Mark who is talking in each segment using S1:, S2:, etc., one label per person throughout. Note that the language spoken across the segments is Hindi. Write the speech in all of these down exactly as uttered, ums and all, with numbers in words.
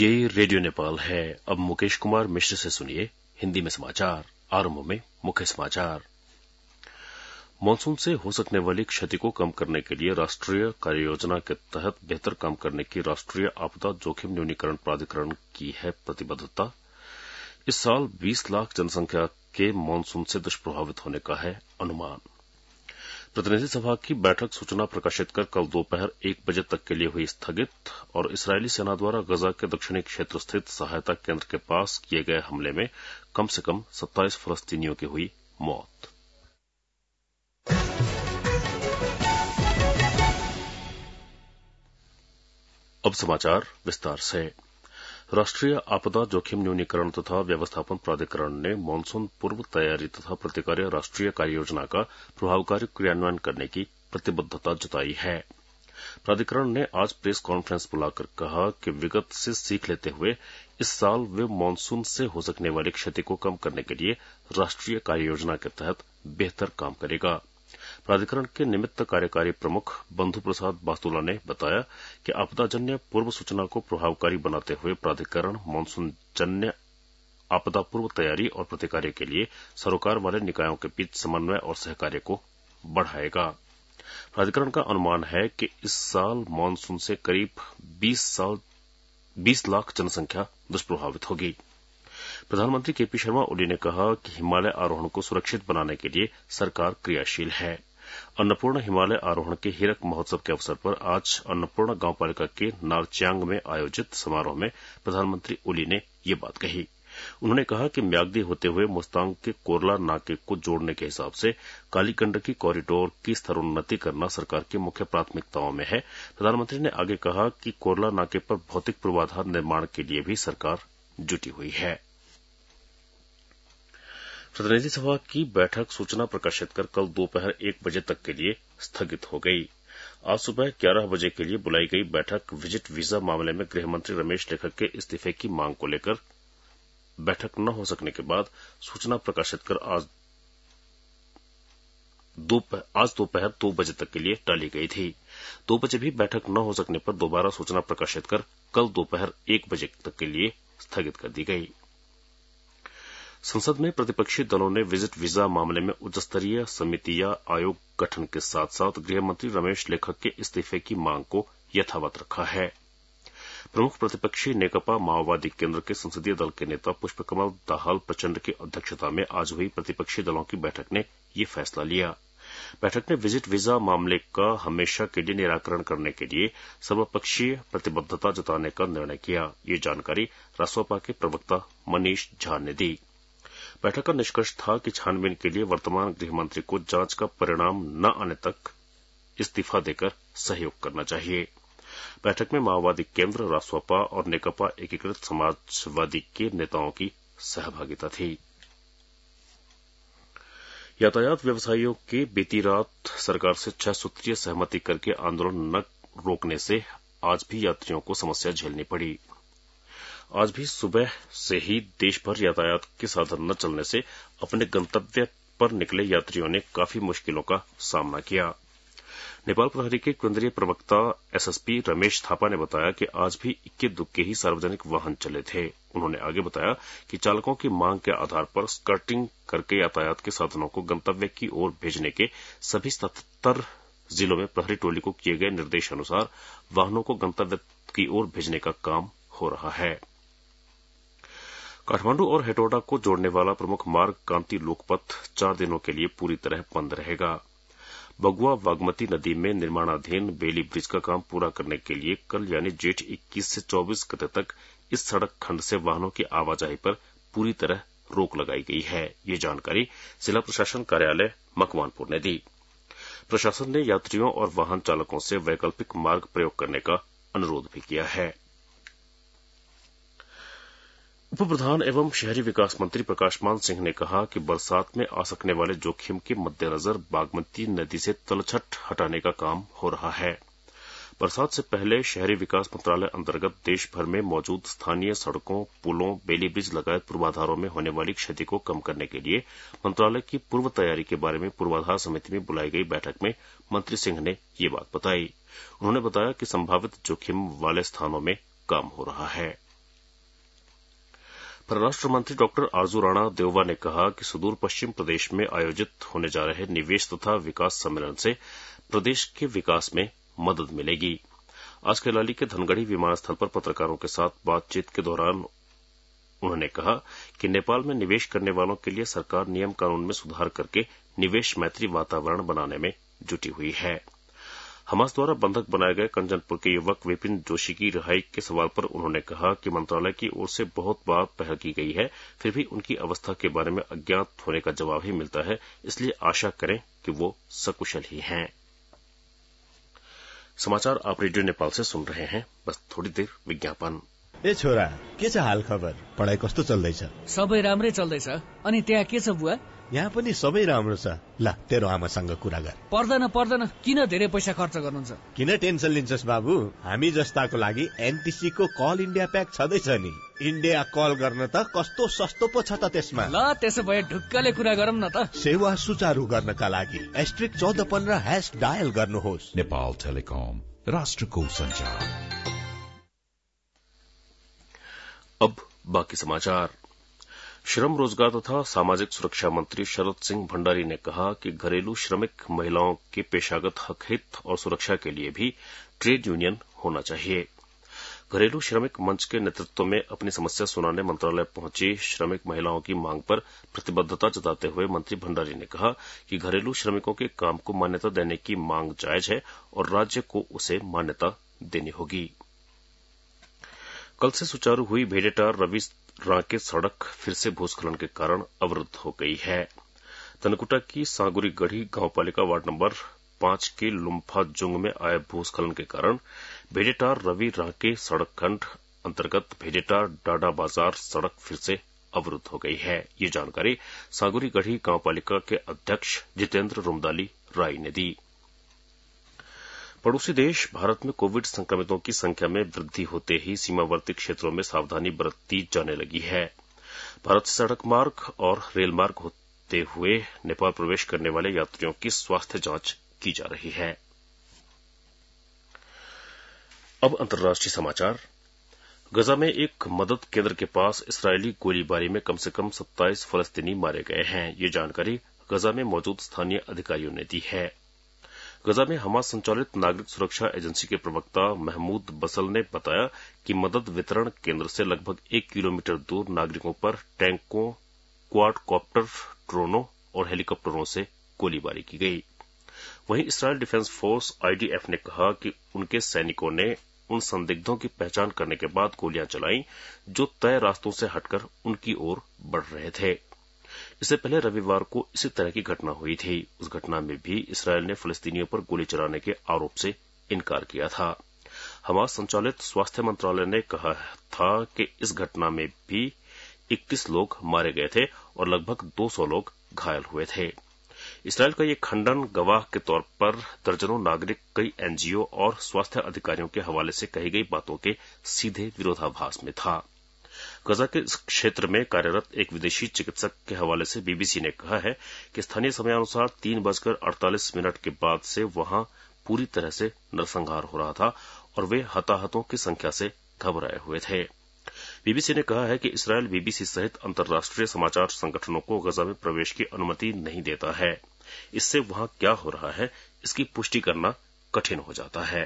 S1: ये रेडियो नेपाल है। अब मुकेश कुमार मिश्र से सुनिए हिंदी में समाचार। आरंभ में मुख्य समाचार। मानसून से हो सकने वाली क्षति को कम करने के लिए राष्ट्रीय कार्ययोजना के तहत बेहतर काम करने की राष्ट्रीय आपदा जोखिम न्यूनीकरण प्राधिकरण की है प्रतिबद्धता। इस साल बीस लाख जनसंख्या के मानसून से दुष्प्रभावित होने का है अनुमान। प्रतिनिधि सभा की बैठक सूचना प्रकाशित कर कल दोपहर एक बजे तक के लिए हुई स्थगित और इस्राएली सेना द्वारा गजा के दक्षिणी क्षेत्र स्थित सहायता केंद्र के पास किए गए हमले में कम से कम सत्ताईस फलस्तीनियों की हुई मौत। अब समाचार विस्तार से। राष्ट्रीय आपदा जोखिम न्यूनीकरण तथा व्यवस्थापन प्राधिकरण ने मानसून पूर्व तैयारी तथा प्रतिकार्य राष्ट्रीय कार्ययोजना का प्रभावकारी क्रियान्वयन करने की प्रतिबद्धता जताई है। प्राधिकरण ने आज प्रेस कॉन्फ्रेंस बुलाकर कहा कि विगत से सीख लेते हुए इस साल वे मानसून से हो सकने वाली क्षति को कम करने के लिए राष्ट्रीय कार्ययोजना के तहत बेहतर काम करेगा। प्राधिकरण के निमित्त कार्यकारी प्रमुख बंधु प्रसाद बास्तुला ने बताया कि आपदाजन्य पूर्व सूचना को प्रभावकारी बनाते हुए प्राधिकरण मानसून जन्य आपदा पूर्व तैयारी और प्रतिकार्य के लिए सरोकार वाले निकायों के बीच समन्वय और सहकार्य को बढ़ाएगा। प्राधिकरण का अनुमान है कि इस साल मानसून से करीब बीस साल बीस लाख जनसंख्या दुष्प्रभावित होगी। प्रधानमंत्री केपी शर्मा ओली ने कहा कि हिमालय आरोहण को सुरक्षित बनाने के लिए सरकार क्रियाशील है। अन्नपूर्ण हिमालय आरोहण के हीरक महोत्सव के अवसर पर आज अन्नपूर्ण गांव पालिका के नारच्यांग में आयोजित समारोह में प्रधानमंत्री ओली ने ये बात कही। उन्होंने कहा कि म्याग्दी होते हुए मुस्तांग के कोरला नाके को जोड़ने के हिसाब से काली गंडकी कॉरिडोर की स्तरोन्नति करना सरकार की मुख्य प्राथमिकताओं में है। प्रधानमंत्री ने आगे कहा कि कोरला नाके पर भौतिक पूर्वाधार निर्माण के लिए भी सरकार जुटी हुई है। प्रतिनिधि सभा की बैठक सूचना प्रकाशित कर कल दोपहर एक बजे तक के लिए स्थगित हो गई। आज सुबह ग्यारह बजे के लिए बुलाई गई बैठक विजिट वीजा मामले में गृहमंत्री रमेश लेखक के इस्तीफे की मांग को लेकर बैठक न हो सकने के बाद सूचना प्रकाशित कर आज दोपहर दो बजे तक के लिए टाली गई थी। दो बजे भी बैठक न हो सकने पर दोबारा सूचना प्रकाशित कर कल दोपहर एक बजे तक के लिए स्थगित कर दी गई। संसद में प्रतिपक्षी दलों ने विजिट वीजा मामले में उच्च स्तरीय समिति या आयोग गठन के साथ साथ गृहमंत्री रमेश लेखक के इस्तीफे की मांग को यथावत रखा है। प्रमुख प्रतिपक्षी नेकपा माओवादी केंद्र के संसदीय दल के नेता पुष्पकमल दाहाल प्रचंड की अध्यक्षता में आज हुई प्रतिपक्षी दलों की बैठक ने ये फैसला लिया। बैठक ने विजिट वीजा मामले का हमेशा के लिए निराकरण करने के लिए सर्वपक्षीय प्रतिबद्धता जताने का निर्णय किया। ये जानकारी रासोपा के प्रवक्ता मनीष झा ने दी। बैठक का निष्कर्ष था कि छानबीन के लिए वर्तमान गृहमंत्री को जांच का परिणाम न आने तक इस्तीफा देकर सहयोग करना चाहिए। बैठक में माओवादी केंद्र, रासोपा और नेकपा एकीकृत समाजवादी के नेताओं की सहभागिता थी। यातायात व्यवसायियों के बीती रात सरकार से छह सूत्रीय सहमति करके आंदोलन न रोकने से आज भी यात्रियों को समस्या झेलनी पड़ी। आज भी सुबह से ही देश भर यातायात के साधन न चलने से अपने गंतव्य पर निकले यात्रियों ने काफी मुश्किलों का सामना किया। नेपाल प्रहरी के केंद्रीय प्रवक्ता एसएसपी रमेश थापा ने बताया कि आज भी इक्के दुक्के ही सार्वजनिक वाहन चले थे। उन्होंने आगे बताया कि चालकों की मांग के आधार पर स्कर्टिंग करके यातायात के साधनों को गंतव्य की ओर भेजने के सभी सतहत्तर जिलों में प्रहरी टोली को किए गए निर्देश अनुसार वाहनों को गंतव्य की ओर भेजने का काम हो रहा है। काठमांडू और हेटौड़ा को जोड़ने वाला प्रमुख मार्ग कांति लोकपथ चार दिनों के लिए पूरी तरह बंद रहेगा। बगुआ बागमती नदी में निर्माणाधीन बेली ब्रिज का काम पूरा करने के लिए कल यानी जेठ इक्कीस से चौबीस गते तक इस सड़क खंड से वाहनों की आवाजाही पर पूरी तरह रोक लगाई गई है। ये जानकारी जिला प्रशासन कार्यालय मकवानपुर ने दी। प्रशासन ने यात्रियों और वाहन चालकों से वैकल्पिक मार्ग प्रयोग करने का अनुरोध भी किया है। उप प्रधान एवं शहरी विकास मंत्री प्रकाशमान सिंह ने कहा कि बरसात में आ सकने वाले जोखिम के मद्देनजर बागमती नदी से तलछट हटाने का काम हो रहा है। बरसात से पहले शहरी विकास मंत्रालय अंतर्गत देश भर में मौजूद स्थानीय सड़कों, पुलों, बेली ब्रिज लगायत पूर्वाधारों में होने वाली क्षति को कम करने के लिए मंत्रालय की पूर्व तैयारी के बारे में पूर्वाधार समिति में बुलाई गई बैठक में मंत्री सिंह ने ये बात बताई। उन्होंने बताया कि संभावित जोखिम वाले स्थानों में काम हो रहा है। परराष्ट्र मंत्री डॉक्टर आरजू राणा देववा ने कहा कि सुदूर पश्चिम प्रदेश में आयोजित होने जा रहे निवेश तथा विकास सम्मेलन से प्रदेश के विकास में मदद मिलेगी। आज कैलाली के धनगढ़ी विमानस्थल पर पत्रकारों के साथ बातचीत के दौरान उन्होंने कहा कि नेपाल में निवेश करने वालों के लिए सरकार नियम कानून में सुधार करके निवेश मैत्री वातावरण बनाने में जुटी हुई है। हमास द्वारा बंधक बनाए गए कंचनपुर के युवक विपिन जोशी की रिहाई के सवाल पर उन्होंने कहा कि मंत्रालय की ओर से बहुत बार पहल की गई है, फिर भी उनकी अवस्था के बारे में अज्ञात होने का जवाब ही मिलता है, इसलिए आशा करें कि वो सकुशल ही हैं। समाचार आप रेडियो नेपाल से सुन रहे हैं। बस थोड़ी देर विज्ञापन।
S2: ए छोरा, के छ हाल खबर? पढाइ कस्तो चल्दैछ?
S3: सबै राम्रै चल्दैछ। अनि त्यहाँ के छ बुवा?
S2: यहाँ पनि सबै राम्रो छ। ल, तेरो आमासँग कुरा गर।
S3: पर्दैन पर्दैन, किन धेरै पैसा खर्च गर्नुहुन्छ?
S2: किन टेन्सन लिन्छस् बाबु? हामी जस्ताको लागि एनटीसी को कल इन्डिया प्याक छँदैछ नि। इन्डिया कल गर्न त कस्तो सस्तो पो छ त त्यसमा।
S3: ल, त्यसो भए ढुक्कले कुरा गरौँ न त।
S2: सेवा सुचारू गर्नका लागि एस्ट्रिक चौध पन्ध्र हैश डायल गर्नुहोस्।
S4: नेपाल टेलिकम, राष्ट्रको संचार।
S1: अब बाकी समाचार। श्रम, रोजगार तथा सामाजिक सुरक्षा मंत्री शरद सिंह भंडारी ने कहा कि घरेलू श्रमिक महिलाओं के पेशागत हक हित और सुरक्षा के लिए भी ट्रेड यूनियन होना चाहिए। घरेलू श्रमिक मंच के नेतृत्व में अपनी समस्या सुनाने मंत्रालय पहुंची श्रमिक महिलाओं की मांग पर प्रतिबद्धता जताते हुए मंत्री भंडारी ने कहा कि घरेलू श्रमिकों के काम को मान्यता देने की मांग जायज है और राज्य को उसे मान्यता देनी होगी। कल से सुचारू हुई भेडेटार रवि रांके सड़क फिर से भूस्खलन के कारण अवरुद्ध हो गई है। तनकुटा की सांगुरी गढ़ी गांवपालिका वार्ड नंबर पांच के लुम्फा जुंग में आए भूस्खलन के कारण भेडेटार रवि रांके सड़क खंड अंतर्गत भेडेटार डाडा बाजार सड़क फिर से अवरुद्ध हो गई है। ये जानकारी सांगुरी गढ़ी गांवपालिका के अध्यक्ष जितेंद्र रुमदाली राय ने दी। पड़ोसी देश भारत में कोविड संक्रमितों की संख्या में वृद्धि होते ही सीमावर्ती क्षेत्रों में सावधानी बरती जाने लगी है। भारत से सड़क मार्ग और रेल मार्ग होते हुए नेपाल प्रवेश करने वाले यात्रियों की स्वास्थ्य जांच की जा रही है। अब अंतर्राष्ट्रीय समाचार। गजा में एक मदद केंद्र के पास इस्राएली गोलीबारी में कम से कम सत्ताईस फलस्तीनी मारे गए हैं। ये जानकारी गजा में मौजूद स्थानीय अधिकारियों ने दी है। गजा में हमास संचालित नागरिक सुरक्षा एजेंसी के प्रवक्ता महमूद बसल ने बताया कि मदद वितरण केंद्र से लगभग एक किलोमीटर दूर नागरिकों पर टैंकों, क्वाडकॉप्टर, ड्रोनों और हेलीकॉप्टरों से गोलीबारी की गई। वहीं इस्राइल डिफेंस फोर्स आईडीएफ ने कहा कि उनके सैनिकों ने उन संदिग्धों की पहचान करने के बाद गोलियां चलाई जो तय रास्तों से हटकर उनकी ओर बढ़ रहे थे। इससे पहले रविवार को इसी तरह की घटना हुई थी। उस घटना में भी इस्राएल ने फलस्तीनियों पर गोली चलाने के आरोप से इनकार किया था। हमास संचालित स्वास्थ्य मंत्रालय ने कहा था कि इस घटना में भी इक्कीस लोग मारे गए थे और लगभग दो सौ लोग घायल हुए थे। इस्राएल का ये खंडन गवाह के तौर पर दर्जनों नागरिक, कई एनजीओ और स्वास्थ्य अधिकारियों के हवाले से कही गई बातों के सीधे विरोधाभास में था। गजा के इस क्षेत्र में कार्यरत एक विदेशी चिकित्सक के हवाले से बीबीसी ने कहा है कि स्थानीय समयानुसार तीन बजकर अड़तालीस मिनट के बाद से वहां पूरी तरह से नरसंहार हो रहा था और वे हताहतों की संख्या से घबराए हुए थे। बीबीसी ने कहा है कि इस्राएल बीबीसी सहित अंतर्राष्ट्रीय समाचार संगठनों को गजा में प्रवेश की अनुमति नहीं देता है। इससे वहां क्या हो रहा है इसकी पुष्टि करना कठिन हो जाता है।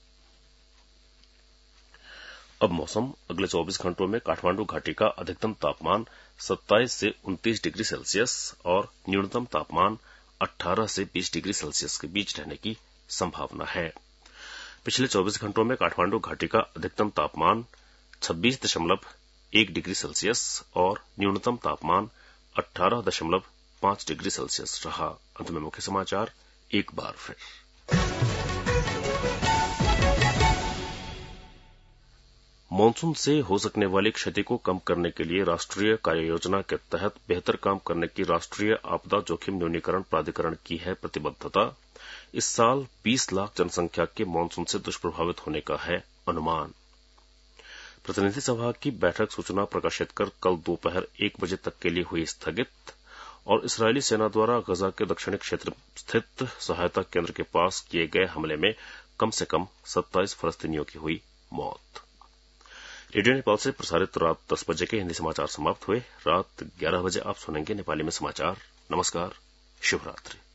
S1: अब मौसम। अगले चौबीस घंटों में काठमांडू घाटी का अधिकतम तापमान सत्ताईस से उनतीस डिग्री सेल्सियस और न्यूनतम तापमान अठारह से बीस डिग्री सेल्सियस के बीच रहने की संभावना है। पिछले चौबीस घंटों में काठमांडू घाटी का अधिकतम तापमान छब्बीस दशमलव एक डिग्री सेल्सियस और न्यूनतम तापमान अठारह दशमलव पांच डिग्री सेल्सियस रहा। अंत में मुख्य समाचार एक बार फिर। मानसून से हो सकने वाली क्षति को कम करने के लिए राष्ट्रीय कार्ययोजना के तहत बेहतर काम करने की राष्ट्रीय आपदा जोखिम न्यूनीकरण प्राधिकरण की है प्रतिबद्धता। इस साल बीस लाख जनसंख्या के मानसून से दुष्प्रभावित होने का है अनुमान। प्रतिनिधि सभा की बैठक सूचना प्रकाशित कर कल दोपहर एक बजे तक के लिए हुई स्थगित और इस्राएली सेना द्वारा गजा के दक्षिणी क्षेत्र स्थित सहायता केंद्र के पास किए गए हमले में कम से कम सत्ताईस फलस्तीनियों की हुई मौत। रेडियो नेपाल से प्रसारित रात दस बजे के हिंदी समाचार समाप्त हुए। रात ग्यारह बजे आप सुनेंगे नेपाली में समाचार। नमस्कार, शुभ रात्रि।